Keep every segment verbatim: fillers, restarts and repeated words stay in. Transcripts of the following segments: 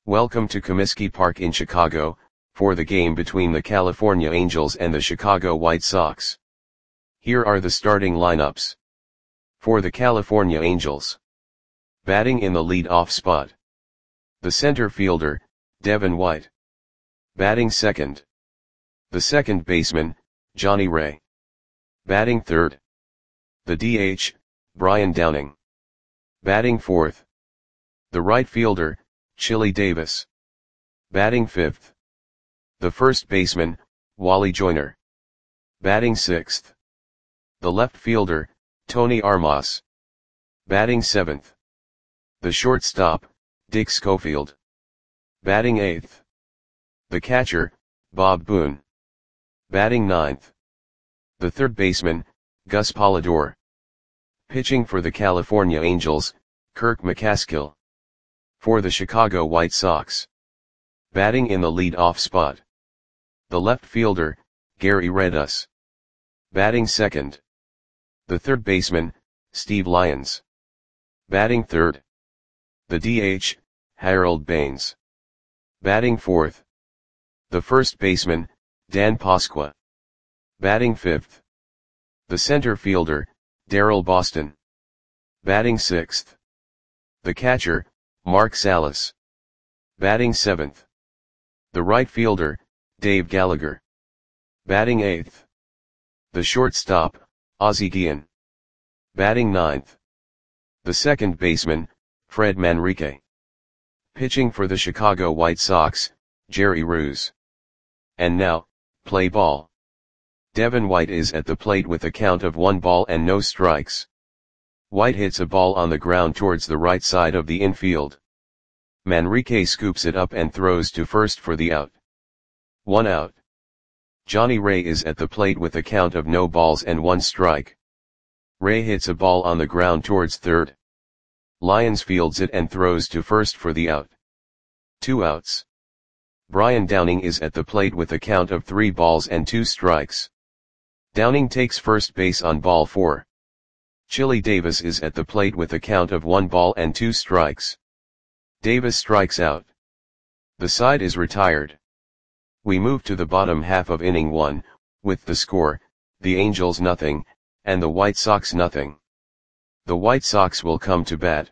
Welcome to Comiskey Park in Chicago, for the game between the California Angels and the Chicago White Sox. Here are the starting lineups. For the California Angels. Batting in the lead-off spot. The center fielder, Devin White. Batting second. The second baseman, Johnny Ray. Batting third. The D H, Brian Downing. Batting fourth. The right fielder, Chili Davis. Batting fifth. The first baseman, Wally Joyner. Batting sixth. The left fielder, Tony Armas. Batting seventh. The shortstop, Dick Schofield. Batting eighth. The catcher, Bob Boone. Batting ninth. The third baseman, Gus Polidor. Pitching for the California Angels, Kirk McCaskill. For the Chicago White Sox. Batting in the lead-off spot. The left fielder, Gary Redus. Batting second. The third baseman, Steve Lyons. Batting third. The D H, Harold Baines. Batting fourth. The first baseman, Dan Pasqua. Batting fifth. The center fielder, Darryl Boston. Batting sixth. The catcher, Mark Salas. Batting seventh. The right fielder, Dave Gallagher. Batting eighth. The shortstop, Ozzie Guillen. Batting ninth. The second baseman, Fred Manrique. Pitching for the Chicago White Sox, Jerry Ruse. And now, play ball. Devin White is at the plate with a count of one ball and no strikes. White hits a ball on the ground towards the right side of the infield. Manrique scoops it up and throws to first for the out. One out. Johnny Ray is at the plate with a count of no balls and one strike. Ray hits a ball on the ground towards third. Lyons fields it and throws to first for the out. Two outs. Brian Downing is at the plate with a count of three balls and two strikes. Downing takes first base on ball four. Chili Davis is at the plate with a count of one ball and two strikes. Davis strikes out. The side is retired. We move to the bottom half of inning one, with the score, the Angels nothing, and the White Sox nothing. The White Sox will come to bat.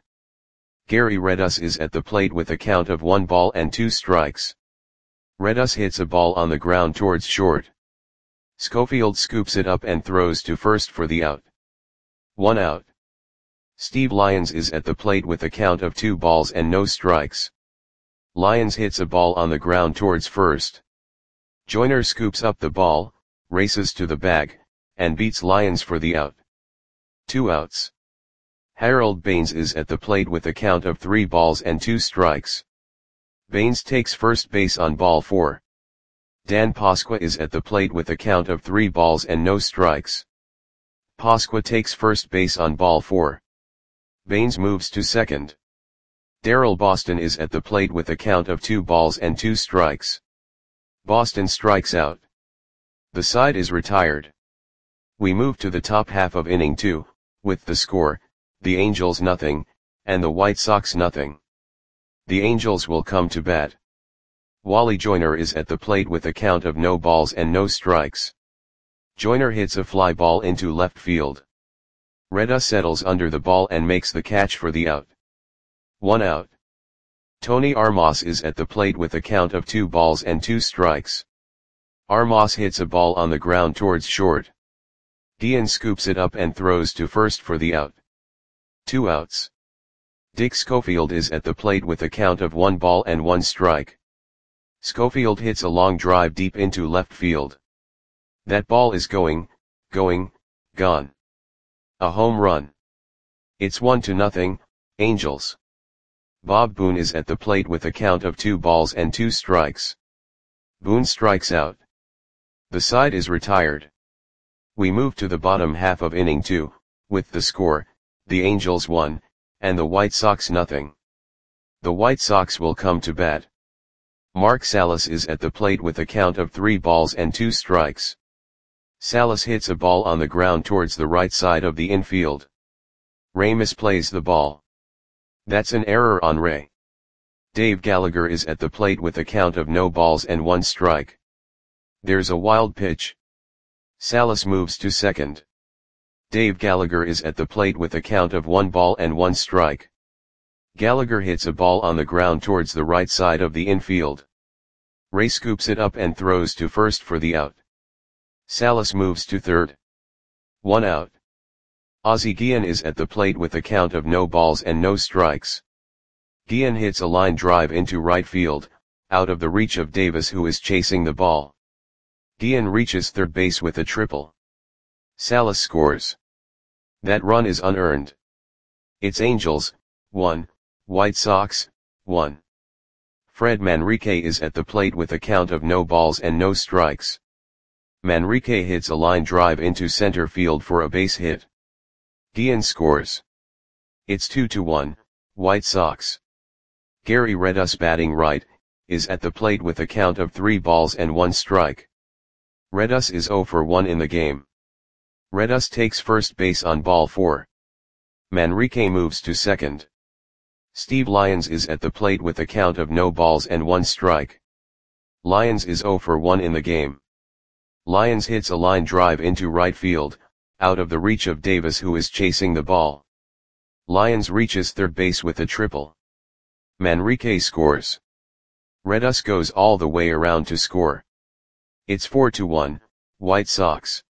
Gary Redus is at the plate with a count of one ball and two strikes. Redus hits a ball on the ground towards short. Schofield scoops it up and throws to first for the out. One out. Steve Lyons is at the plate with a count of two balls and no strikes. Lyons hits a ball on the ground towards first. Joyner scoops up the ball, races to the bag, and beats Lyons for the out. Two outs. Harold Baines is at the plate with a count of three balls and two strikes. Baines takes first base on ball four. Dan Pasqua is at the plate with a count of three balls and no strikes. Pasqua takes first base on ball four. Baines moves to second. Darryl Boston is at the plate with a count of two balls and two strikes. Boston strikes out. The side is retired. We move to the top half of inning two, with the score, the Angels nothing, and the White Sox nothing. The Angels will come to bat. Wally Joyner is at the plate with a count of no balls and no strikes. Joyner hits a fly ball into left field. Redus settles under the ball and makes the catch for the out. One out. Tony Armas is at the plate with a count of two balls and two strikes. Armas hits a ball on the ground towards short. Guillen scoops it up and throws to first for the out. Two outs. Dick Schofield is at the plate with a count of one ball and one strike. Schofield hits a long drive deep into left field. That ball is going, going, gone. A home run. It's one to nothing, Angels. Bob Boone is at the plate with a count of two balls and two strikes. Boone strikes out. The side is retired. We move to the bottom half of inning two, with the score, the Angels one, and the White Sox nothing. The White Sox will come to bat. Mark Salas is at the plate with a count of three balls and two strikes. Salas hits a ball on the ground towards the right side of the infield. Ray misplays the ball. That's an error on Ray. Dave Gallagher is at the plate with a count of no balls and one strike. There's a wild pitch. Salas moves to second. Dave Gallagher is at the plate with a count of one ball and one strike. Gallagher hits a ball on the ground towards the right side of the infield. Ray scoops it up and throws to first for the out. Salas moves to third. One out. Ozzie Guillen is at the plate with a count of no balls and no strikes. Guillen hits a line drive into right field, out of the reach of Davis, who is chasing the ball. Guillen reaches third base with a triple. Salas scores. That run is unearned. It's Angels, one, White Sox, one. Fred Manrique is at the plate with a count of no balls and no strikes. Manrique hits a line drive into center field for a base hit. Guillen scores. It's two to one, White Sox. Gary Redus, batting right, is at the plate with a count of three balls and one strike. Redus is zero for one in the game. Redus takes first base on ball four. Manrique moves to second. Steve Lyons is at the plate with a count of no balls and one strike. Lyons is zero for one in the game. Lyons hits a line drive into right field, out of the reach of Davis, who is chasing the ball. Lyons reaches third base with a triple. Manrique scores. Redus goes all the way around to score. It's four to one, White Sox.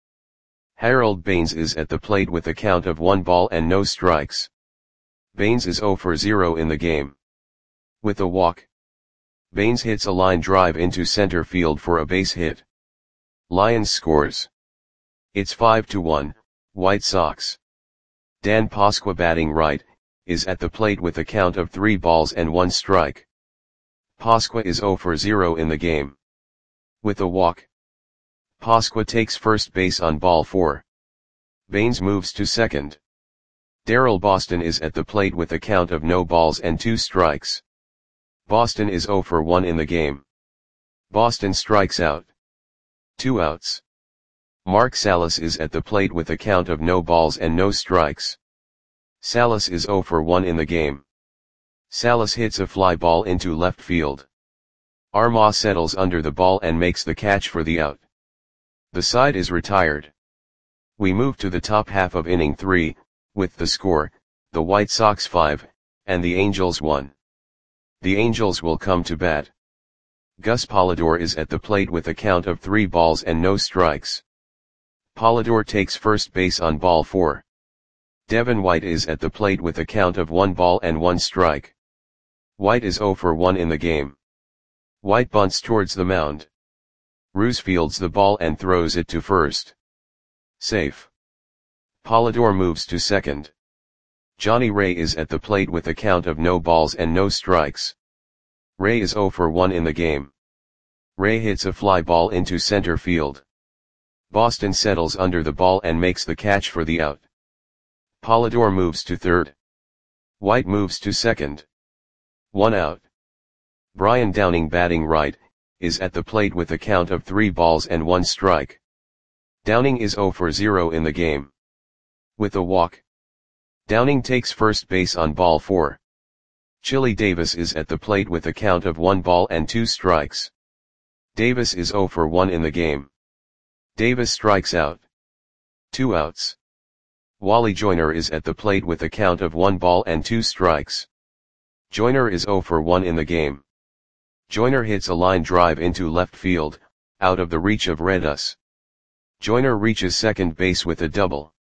Harold Baines is at the plate with a count of one ball and no strikes. Baines is zero for zero in the game. With a walk, Baines hits a line drive into center field for a base hit. Lyons scores. It's five to one, White Sox. Dan Pasqua, batting right, is at the plate with a count of three balls and one strike. Pasqua is zero for zero in the game. With a walk, Pasqua takes first base on ball four. Baines moves to second. Darrell Boston is at the plate with a count of no balls and two strikes. Boston is zero for one in the game. Boston strikes out. Two outs. Mark Salas is at the plate with a count of no balls and no strikes. Salas is zero for one in the game. Salas hits a fly ball into left field. Armah settles under the ball and makes the catch for the out. The side is retired. We move to the top half of inning three, with the score, the White Sox five, and the Angels one. The Angels will come to bat. Gus Polidor is at the plate with a count of three balls and no strikes. Polidor takes first base on ball four. Devin White is at the plate with a count of one ball and one strike. White is zero for one in the game. White bunts towards the mound. Roos fields the ball and throws it to first. Safe. Polidor moves to second. Johnny Ray is at the plate with a count of no balls and no strikes. Ray is zero for one in the game. Ray hits a fly ball into center field. Boston settles under the ball and makes the catch for the out. Polidor moves to third. White moves to second. One out. Brian Downing, batting right, is at the plate with a count of three balls and one strike. Downing is zero for zero in the game. With a walk, Downing takes first base on ball four. Chili Davis is at the plate with a count of one ball and two strikes. Davis is zero for one in the game. Davis strikes out. Two outs. Wally Joyner is at the plate with a count of one ball and two strikes. Joyner is zero for one in the game. Joyner hits a line drive into left field, out of the reach of Redus. Joyner reaches second base with a double.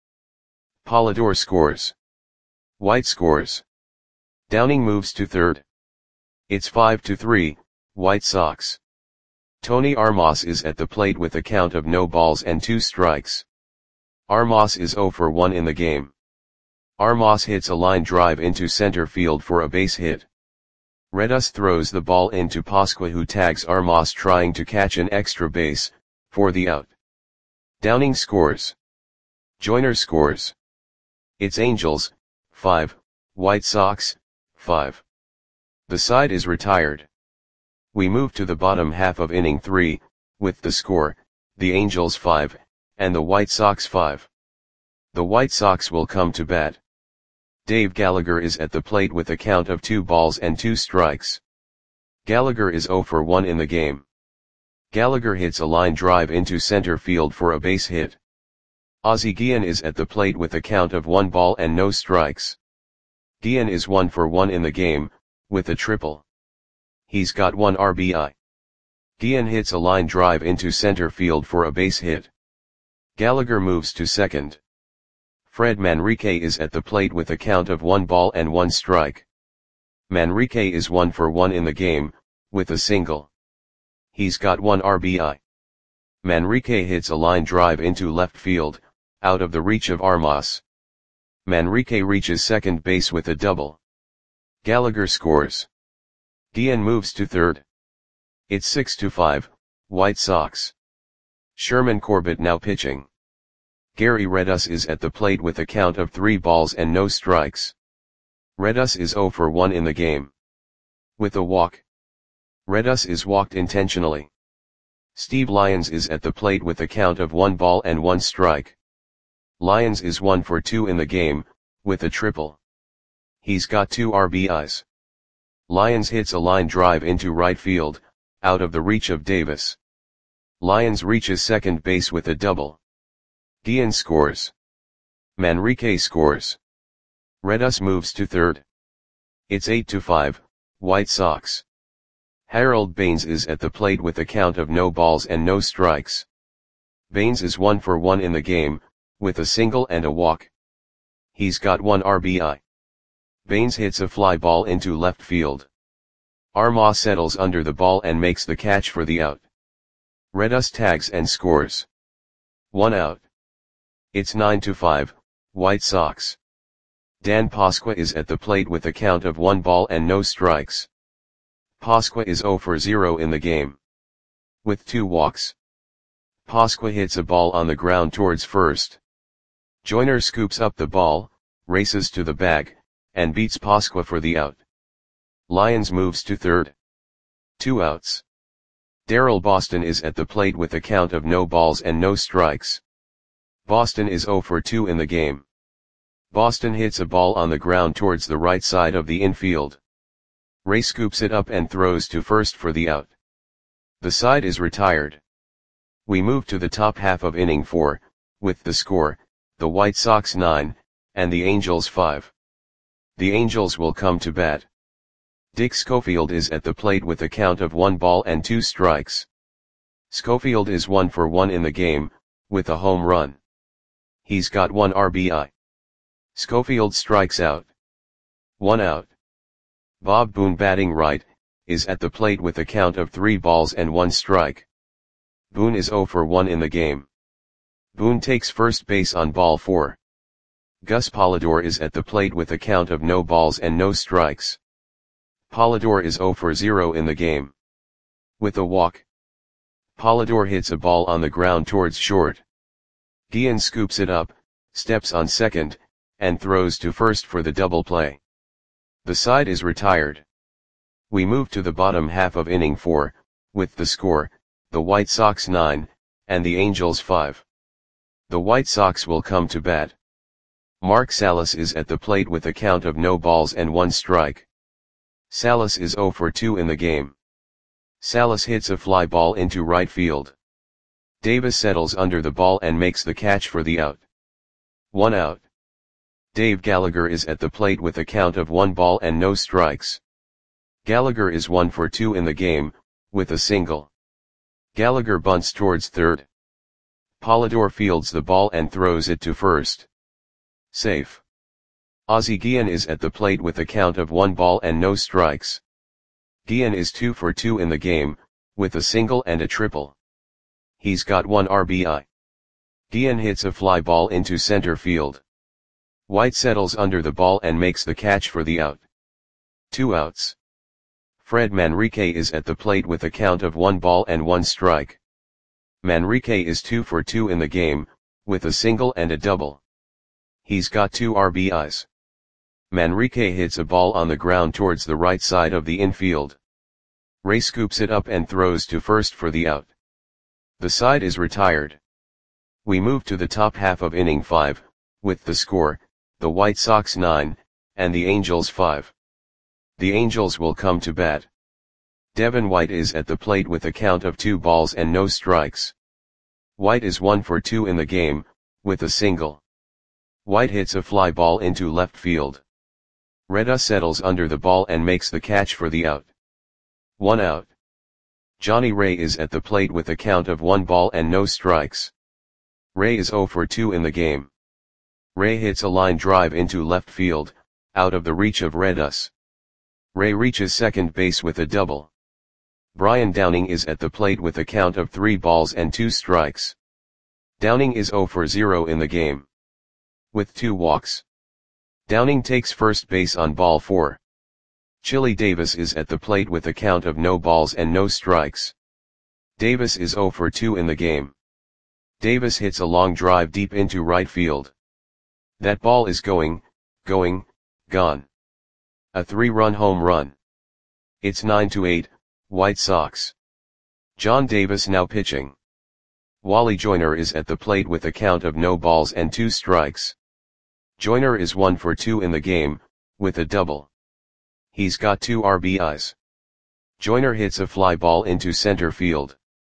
Polidor scores. White scores. Downing moves to third. It's five to three, White Sox. Tony Armas is at the plate with a count of no balls and two strikes. Armas is zero for one in the game. Armas hits a line drive into center field for a base hit. Redus throws the ball into Pasqua, who tags Armas trying to catch an extra base, for the out. Downing scores. Joyner scores. It's Angels, five, White Sox, five. The side is retired. We move to the bottom half of inning three, with the score, the Angels five, and the White Sox five. The White Sox will come to bat. Dave Gallagher is at the plate with a count of two balls and two strikes. Gallagher is zero for one in the game. Gallagher hits a line drive into center field for a base hit. Ozzie Guillen is at the plate with a count of one ball and no strikes. Guillen is one for one in the game, with a triple. He's got one R B I. Guillen hits a line drive into center field for a base hit. Gallagher moves to second. Fred Manrique is at the plate with a count of one ball and one strike. Manrique is one for one in the game, with a single. He's got one R B I. Manrique hits a line drive into left field, out of the reach of Armas. Manrique reaches second base with a double. Gallagher scores. Guillen moves to third. It's six to five, White Sox. Sherman Corbett now pitching. Gary Redus is at the plate with a count of three balls and no strikes. Redus is zero for one in the game. With a walk. Redus is walked intentionally. Steve Lyons is at the plate with a count of one ball and one strike. Lyons is one for two in the game, with a triple. He's got two R B Is. Lyons hits a line drive into right field, out of the reach of Davis. Lyons reaches second base with a double. Guillen scores. Manrique scores. Redus moves to third. It's eight to five, White Sox. Harold Baines is at the plate with a count of no balls and no strikes. Baines is one for one in the game, with a single and a walk. He's got one R B I. Baines hits a fly ball into left field. Armas settles under the ball and makes the catch for the out. Redus tags and scores. One out. It's nine to five, White Sox. Dan Pasqua is at the plate with a count of one ball and no strikes. Pasqua is zero for zero in the game. With two walks. Pasqua hits a ball on the ground towards first. Joyner scoops up the ball, races to the bag, and beats Pasqua for the out. Lyons moves to third. Two outs. Darrell Boston is at the plate with a count of no balls and no strikes. Boston is zero for two in the game. Boston hits a ball on the ground towards the right side of the infield. Ray scoops it up and throws to first for the out. The side is retired. We move to the top half of inning four, with the score, the White Sox nine, and the Angels five. The Angels will come to bat. Dick Schofield is at the plate with a count of one ball and two strikes. Schofield is one for one in the game, with a home run. He's got one R B I. Schofield strikes out. One out. Bob Boone, batting right, is at the plate with a count of three balls and one strike. Boone is zero for one in the game. Boone takes first base on ball four. Gus Polidor is at the plate with a count of no balls and no strikes. Polidor is zero for zero in the game. With a walk. Polidor hits a ball on the ground towards short. Guillen scoops it up, steps on second, and throws to first for the double play. The side is retired. We move to the bottom half of inning four, with the score, the White Sox nine, and the Angels five. The White Sox will come to bat. Mark Salas is at the plate with a count of no balls and one strike. Salas is zero for two in the game. Salas hits a fly ball into right field. Davis settles under the ball and makes the catch for the out. One out. Dave Gallagher is at the plate with a count of one ball and no strikes. Gallagher is one for two in the game, with a single. Gallagher bunts towards third. Polidor fields the ball and throws it to first. Safe. Ozzie Guillen is at the plate with a count of one ball and no strikes. Guillen is two for two in the game, with a single and a triple. He's got one R B I. Guillen hits a fly ball into center field. White settles under the ball and makes the catch for the out. Two outs. Fred Manrique is at the plate with a count of one ball and one strike. Manrique is two for two in the game, with a single and a double. He's got two R B Is. Manrique hits a ball on the ground towards the right side of the infield. Ray scoops it up and throws to first for the out. The side is retired. We move to the top half of inning five, with the score, the White Sox nine, and the Angels five. The Angels will come to bat. Devin White is at the plate with a count of two balls and no strikes. White is one for two in the game, with a single. White hits a fly ball into left field. Reda settles under the ball and makes the catch for the out. One out. Johnny Ray is at the plate with a count of one ball and no strikes. Ray is zero for two in the game. Ray hits a line drive into left field, out of the reach of Redus. Ray reaches second base with a double. Brian Downing is at the plate with a count of three balls and two strikes. Downing is zero for zero in the game. With two walks. Downing takes first base on ball four. Chili Davis is at the plate with a count of no balls and no strikes. Davis is zero for two in the game. Davis hits a long drive deep into right field. That ball is going, going, gone. A three-run home run. It's nine to eight, White Sox. John Davis now pitching. Wally Joyner is at the plate with a count of no balls and two strikes. Joyner is one for two in the game, with a double. He's got two R B Is. Joyner hits a fly ball into center field.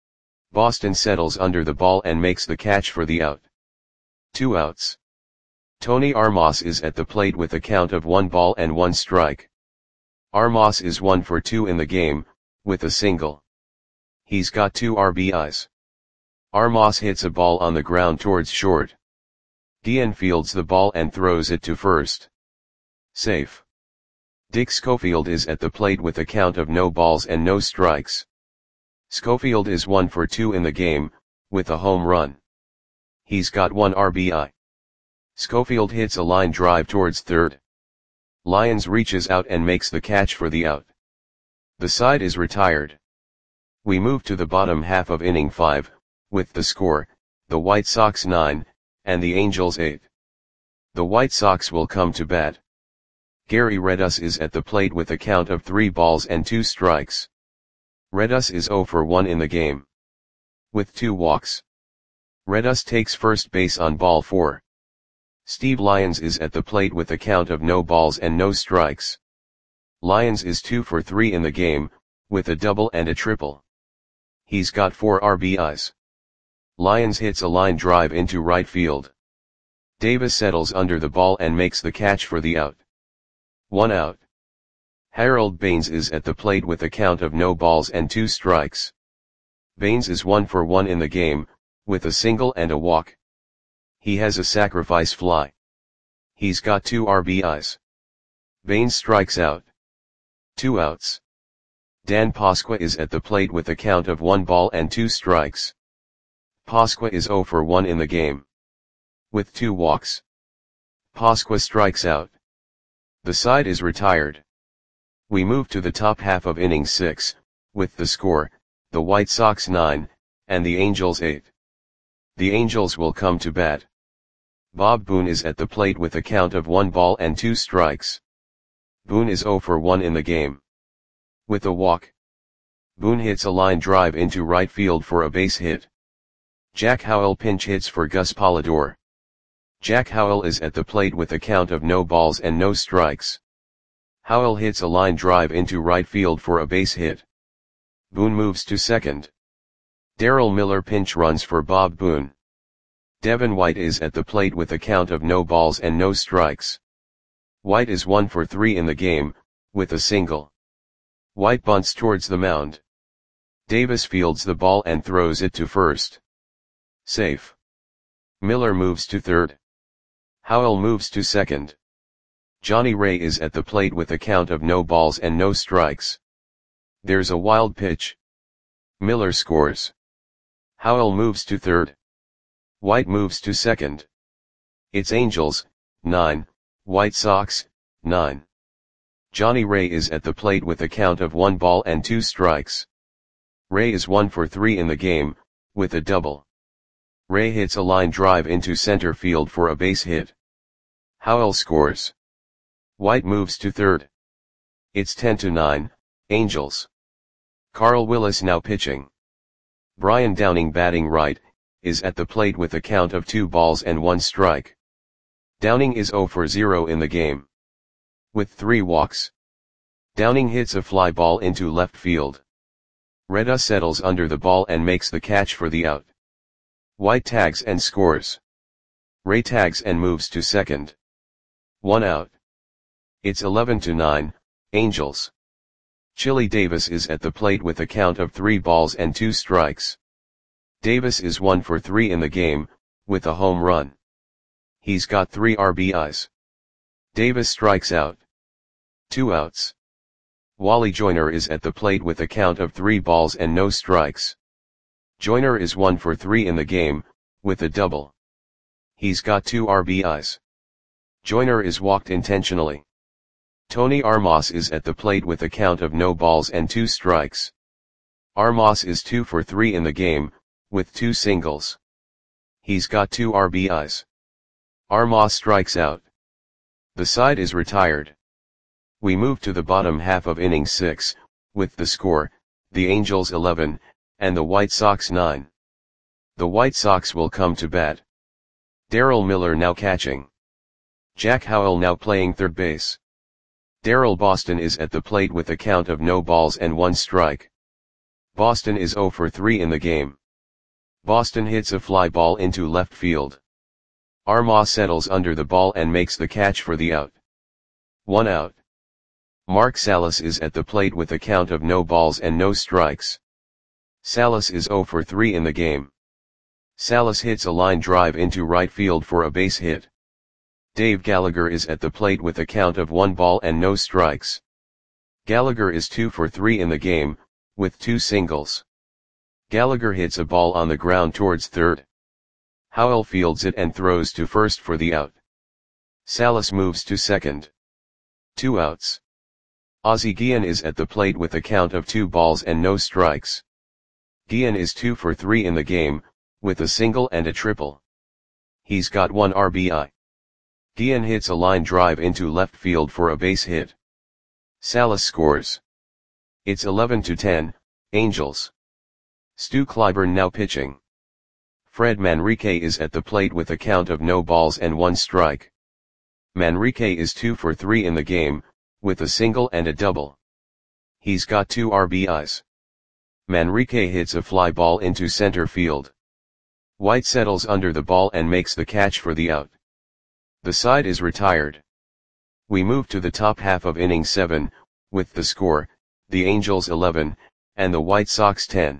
Boston settles under the ball and makes the catch for the out. Two outs. Tony Armas is at the plate with a count of one ball and one strike. Armas is one for two in the game, with a single. He's got two R B Is. Armas hits a ball on the ground towards short. Guillen fields the ball and throws it to first. Safe. Dick Schofield is at the plate with a count of no balls and no strikes. Schofield is one for two in the game, with a home run. He's got one R B I. Schofield hits a line drive towards third. Lyons reaches out and makes the catch for the out. The side is retired. We move to the bottom half of inning five, with the score, the White Sox nine, and the Angels eight. The White Sox will come to bat. Gary Redus is at the plate with a count of three balls and two strikes. Redus is zero for one in the game. With two walks. Redus takes first base on ball four. Steve Lyons is at the plate with a count of no balls and no strikes. Lyons is two for three in the game, with a double and a triple. He's got four R B Is. Lyons hits a line drive into right field. Davis settles under the ball and makes the catch for the out. One out. Harold Baines is at the plate with a count of no balls and two strikes. Baines is one for one in the game, with a single and a walk. He has a sacrifice fly. He's got two R B Is. Baines strikes out. Two outs. Dan Pasqua is at the plate with a count of one ball and two strikes. Pasqua is zero for one in the game. With two walks. Pasqua strikes out. The side is retired. We move to the top half of inning six, with the score, the White Sox nine, and the Angels eight. The Angels will come to bat. Bob Boone is at the plate with a count of one ball and two strikes. Boone is zero for one in the game. With a walk. Boone hits a line drive into right field for a base hit. Jack Howell pinch hits for Gus Polidor. Jack Howell is at the plate with a count of no balls and no strikes. Howell hits a line drive into right field for a base hit. Boone moves to second. Darrell Miller pinch runs for Bob Boone. Devin White is at the plate with a count of no balls and no strikes. White is one for three in the game, with a single. White bunts towards the mound. Davis fields the ball and throws it to first. Safe. Miller moves to third. Howell moves to second. Johnny Ray is at the plate with a count of no balls and no strikes. There's a wild pitch. Miller scores. Howell moves to third. White moves to second. It's Angels, nine, White Sox, nine. Johnny Ray is at the plate with a count of one ball and two strikes. Ray is one for three in the game, with a double. Ray hits a line drive into center field for a base hit. Howell scores. White moves to third. It's ten to nine, Angels. Carl Willis now pitching. Brian Downing batting right, is at the plate with a count of two balls and one strike. Downing is zero for zero in the game. With three walks. Downing hits a fly ball into left field. Reda settles under the ball and makes the catch for the out. White tags and scores. Ray tags and moves to second. One out. It's eleven to nine, Angels. Chili Davis is at the plate with a count of three balls and two strikes. Davis is one for three in the game, with a home run. He's got three R B Is. Davis strikes out. Two outs. Wally Joyner is at the plate with a count of three balls and no strikes. Joyner is one for three in the game, with a double. He's got two R B Is. Joyner is walked intentionally. Tony Armas is at the plate with a count of no balls and two strikes. Armas is two for three in the game, with two singles. He's got two R B Is. Armas strikes out. The side is retired. We move to the bottom half of inning six, with the score, the Angels eleven, and the White Sox nine. The White Sox will come to bat. Darryl Miller now catching. Jack Howell now playing third base. Darryl Boston is at the plate with a count of no balls and one strike. Boston is zero for three in the game. Boston hits a fly ball into left field. Armas settles under the ball and makes the catch for the out. One out. Mark Salas is at the plate with a count of no balls and no strikes. Salas is zero for three in the game. Salas hits a line drive into right field for a base hit. Dave Gallagher is at the plate with a count of one ball and no strikes. Gallagher is two for three in the game, with two singles. Gallagher hits a ball on the ground towards third. Howell fields it and throws to first for the out. Salas moves to second. Two outs. Ozzie Guillen is at the plate with a count of two balls and no strikes. Guillen is two for three in the game, with a single and a triple. He's got one R B I. Guillen hits a line drive into left field for a base hit. Salas scores. It's eleven to ten, Angels. Stu Clyburn now pitching. Fred Manrique is at the plate with a count of no balls and one strike. Manrique is two for three in the game, with a single and a double. He's got two R B Is. Manrique hits a fly ball into center field. White settles under the ball and makes the catch for the out. The side is retired. We move to the top half of inning seven, with the score, the Angels eleven, and the White Sox ten.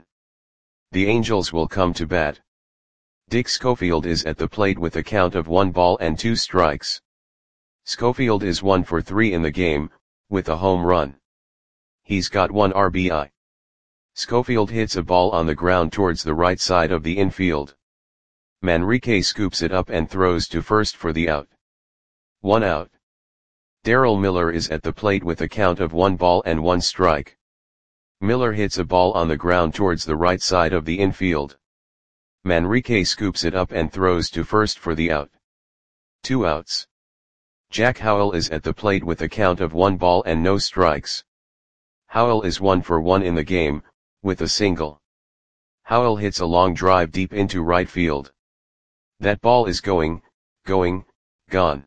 The Angels will come to bat. Dick Schofield is at the plate with a count of one ball and two strikes. Schofield is one for three in the game, with a home run. He's got one R B I. Schofield hits a ball on the ground towards the right side of the infield. Manrique scoops it up and throws to first for the out. One out. Darryl Miller is at the plate with a count of one ball and one strike. Miller hits a ball on the ground towards the right side of the infield. Manrique scoops it up and throws to first for the out. Two outs. Jack Howell is at the plate with a count of one ball and no strikes. Howell is one for one in the game, with a single. Howell hits a long drive deep into right field. That ball is going, going, gone.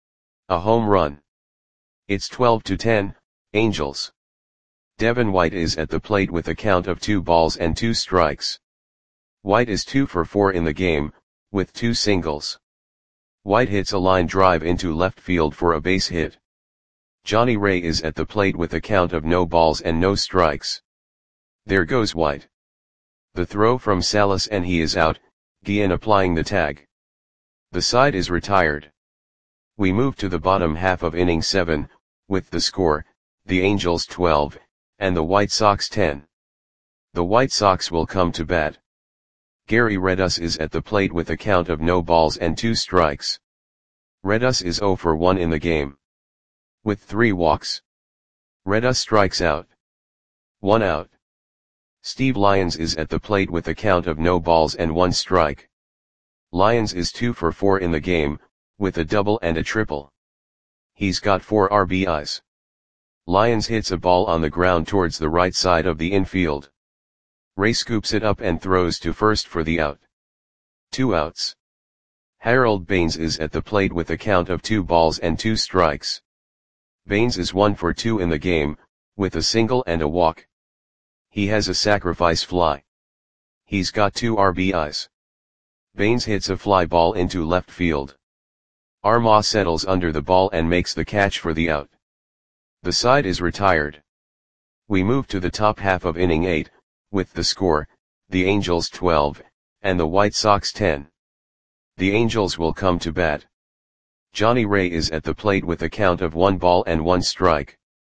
A home run. It's twelve to ten, Angels. Devin White is at the plate with a count of two balls and two strikes. White is two for four in the game, with two singles. White hits a line drive into left field for a base hit. Johnny Ray is at the plate with a count of no balls and no strikes. There goes White. The throw from Salas and he is out, Guillen applying the tag. The side is retired. We move to the bottom half of inning seven, with the score, the Angels twelve, and the White Sox ten. The White Sox will come to bat. Gary Redus is at the plate with a count of no balls and two strikes. Redus is zero for one in the game. With three walks. Redus strikes out. One out. Steve Lyons is at the plate with a count of no balls and one strike. Lyons is two for four in the game, with a double and a triple. He's got four R B Is. Lyons hits a ball on the ground towards the right side of the infield. Ray scoops it up and throws to first for the out. Two outs. Harold Baines is at the plate with a count of two balls and two strikes. Baines is one for two in the game, with a single and a walk. He has a sacrifice fly. He's got two R B Is. Baines hits a fly ball into left field. Armah settles under the ball and makes the catch for the out. The side is retired. We move to the top half of inning eight, with the score, the Angels twelve, and the White Sox ten. The Angels will come to bat. Johnny Ray is at the plate with a count of one ball and one strike.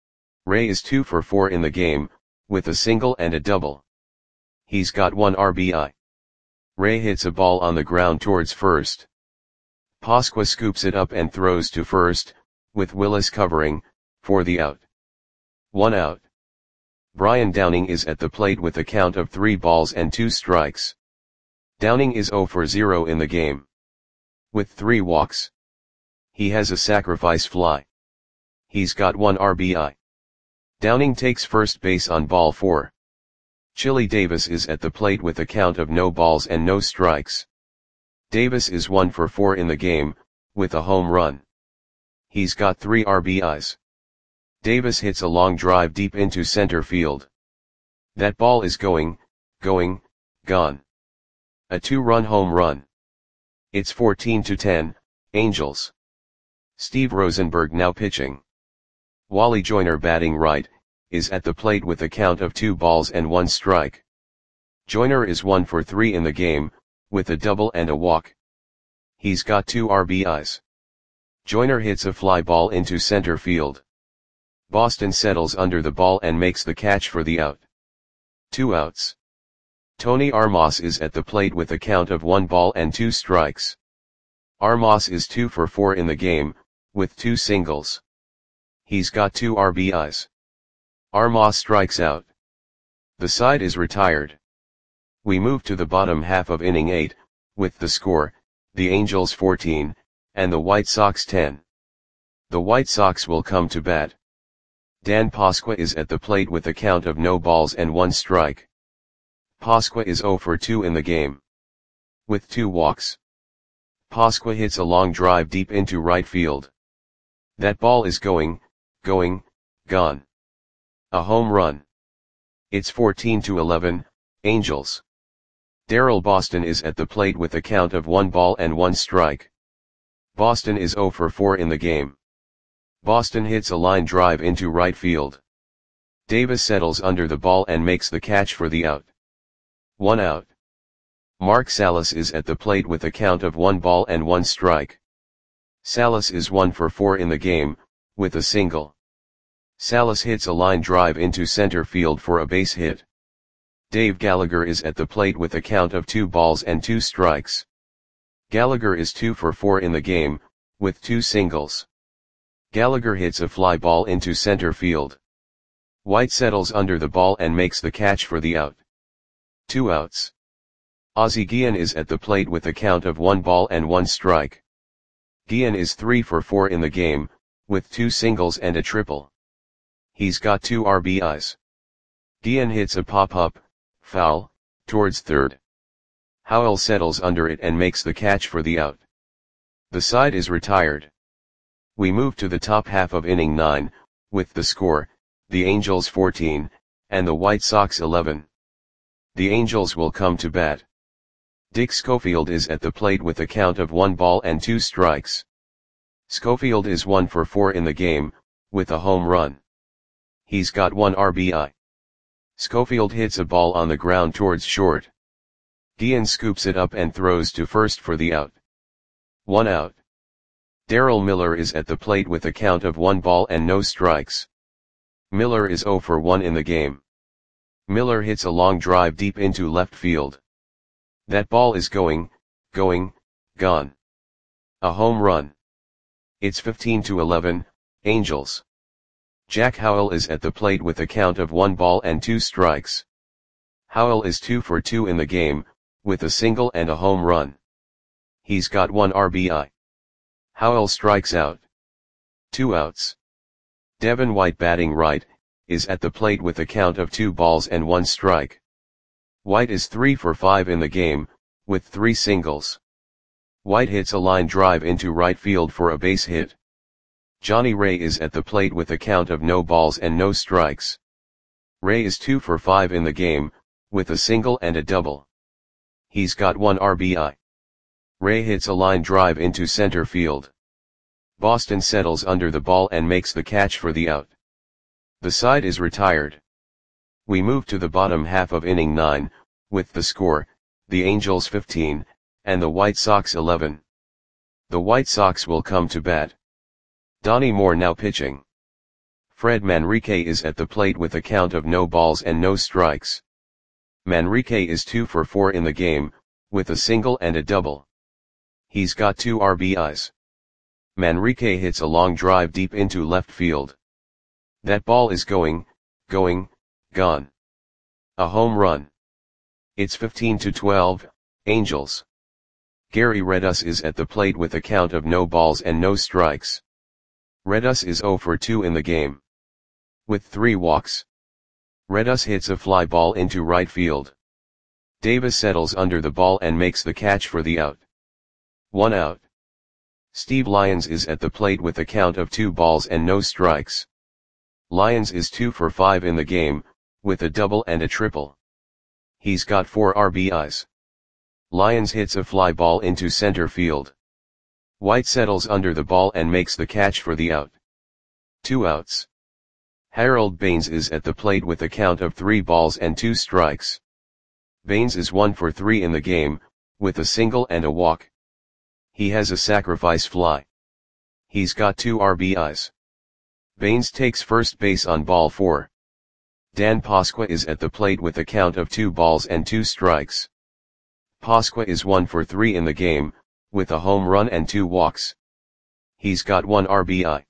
Ray is two for four in the game, with a single and a double. He's got one R B I. Ray hits a ball on the ground towards first. Pasqua scoops it up and throws to first, with Willis covering, for the out. One out. Brian Downing is at the plate with a count of three balls and two strikes. Downing is zero for zero in the game. With three walks. He has a sacrifice fly. He's got one R B I. Downing takes first base on ball four. Chili Davis is at the plate with a count of no balls and no strikes. Davis is one for four in the game, with a home run. He's got three R B Is. Davis hits a long drive deep into center field. That ball is going, going, gone. A two-run home run. It's fourteen to ten, Angels. Steve Rosenberg now pitching. Wally Joyner batting right, is at the plate with a count of two balls and one strike. Joyner is one for three in the game, with a double and a walk. He's got two R B Is. Joyner hits a fly ball into center field. Boston settles under the ball and makes the catch for the out. Two outs. Tony Armas is at the plate with a count of one ball and two strikes. Armas is two for four in the game, with two singles. He's got two R B Is. Armas strikes out. The side is retired. We move to the bottom half of inning eight, with the score, the Angels fourteen, and the White Sox ten. The White Sox will come to bat. Dan Pasqua is at the plate with a count of no balls and one strike. Pasqua is zero for two in the game. With two walks. Pasqua hits a long drive deep into right field. That ball is going, going, gone. A home run. It's fourteen to eleven, Angels. Darrell Boston is at the plate with a count of one ball and one strike. Boston is zero for four in the game. Boston hits a line drive into right field. Davis settles under the ball and makes the catch for the out. One out. Mark Salas is at the plate with a count of one ball and one strike. Salas is one for four in the game, with a single. Salas hits a line drive into center field for a base hit. Dave Gallagher is at the plate with a count of two balls and two strikes. Gallagher is two for four in the game, with two singles. Gallagher hits a fly ball into center field. White settles under the ball and makes the catch for the out. Two outs. Ozzie Guillen is at the plate with a count of one ball and one strike. Guillen is three for four in the game, with two singles and a triple. He's got two R B Is. Guillen hits a pop-up, foul, towards third. Howell settles under it and makes the catch for the out. The side is retired. We move to the top half of inning nine, with the score, the Angels fourteen, and the White Sox eleven. The Angels will come to bat. Dick Schofield is at the plate with a count of one ball and two strikes. Schofield is one for four in the game, with a home run. He's got one R B I. Schofield hits a ball on the ground towards short. Guillen scoops it up and throws to first for the out. One out. Darrell Miller is at the plate with a count of one ball and no strikes. Miller is zero for one in the game. Miller hits a long drive deep into left field. That ball is going, going, gone. A home run. It's fifteen to eleven, Angels. Jack Howell is at the plate with a count of one ball and two strikes. Howell is two for two in the game, with a single and a home run. He's got one R B I. Howell strikes out. Two outs. Devin White batting right, is at the plate with a count of two balls and one strike. White is three for five in the game, with three singles. White hits a line drive into right field for a base hit. Johnny Ray is at the plate with a count of no balls and no strikes. Ray is two for five in the game, with a single and a double. He's got one R B I. Ray hits a line drive into center field. Boston settles under the ball and makes the catch for the out. The side is retired. We move to the bottom half of inning nine, with the score, the Angels fifteen, and the White Sox eleven. The White Sox will come to bat. Donnie Moore now pitching. Fred Manrique is at the plate with a count of no balls and no strikes. Manrique is two for four in the game, with a single and a double. He's got two R B Is. Manrique hits a long drive deep into left field. That ball is going, going, gone. A home run. It's fifteen to twelve, Angels. Gary Redus is at the plate with a count of no balls and no strikes. Redus is zero for two in the game. With three walks. Redus hits a fly ball into right field. Davis settles under the ball and makes the catch for the out. One out. Steve Lyons is at the plate with a count of two balls and no strikes. Lyons is two for five in the game, with a double and a triple. He's got four R B Is. Lyons hits a fly ball into center field. White settles under the ball and makes the catch for the out. Two outs. Harold Baines is at the plate with a count of three balls and two strikes. Baines is one for three in the game, with a single and a walk. He has a sacrifice fly. He's got two R B Is. Baines takes first base on ball four. Dan Pasqua is at the plate with a count of two balls and two strikes. Pasqua is one for three in the game, with a home run and two walks. He's got one R B I.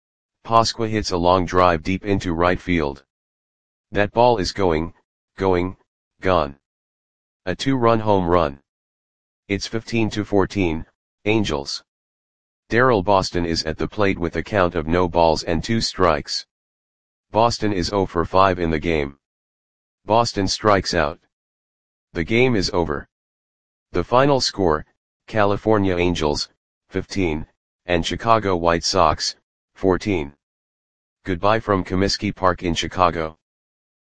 Pasqua hits a long drive deep into right field. That ball is going, going, gone. A two-run home run. It's fifteen to fourteen, Angels. Darrell Boston is at the plate with a count of no balls and two strikes. Boston is zero for five in the game. Boston strikes out. The game is over. The final score, California Angels, fifteen, and Chicago White Sox, fourteen. Goodbye from Comiskey Park in Chicago.